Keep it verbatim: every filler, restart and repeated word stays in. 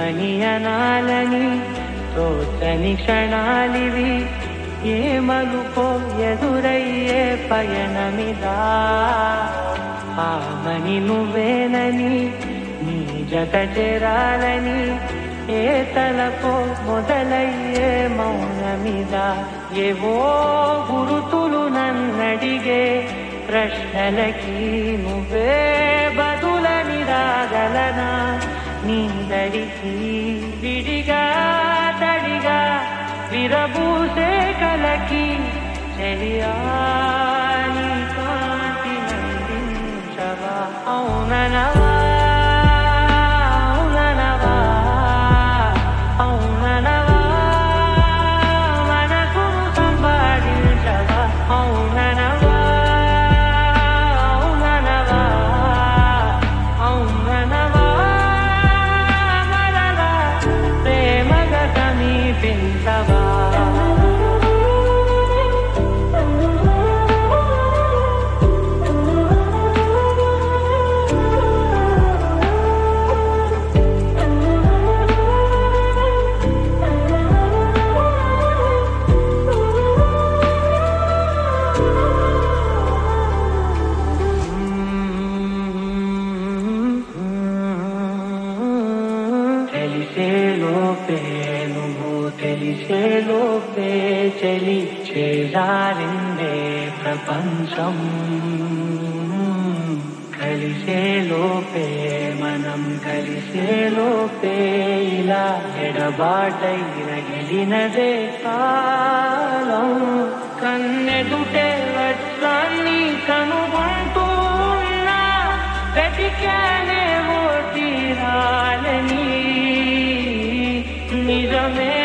ఏమని అనాలని తోచని క్షణాలివి, ఏ మలుపో ఎదురయ్యే పయనమిదా. ఆమని నువ్వేనని నీ జత చేరాలని, ఏ తలపో మొదలయ్యే మౌనమిదా. ఏవో గురుతులు నన్నడిగే ప్రశ్నలకి నువ్వే బదులని రాగలనా. నీదడికి విడిగా తడిగా విరబూసే కలకి చెలియా నీ కాంతి నందించవా. అవుననవా అవుననవా అవుననవా మనసును సంపాదించవా. అవుననవా అవుననవా అవుననవా మరలా ప్రేమగా సమీపించవా. తెలిసేలోపే నువ్వు తెలిసేలోపే చెలి చేజారిందే ప్రపంచం. కలిసేలోపే మనం కలిసేలోపే ఇలా ఎడబాటై రగిలినదే కాలం. కన్నెదుటే వస్త్రాన్ని కనుగొంటూ ఉన్నా వెతికానే ఓ తీరాలని. నిజమే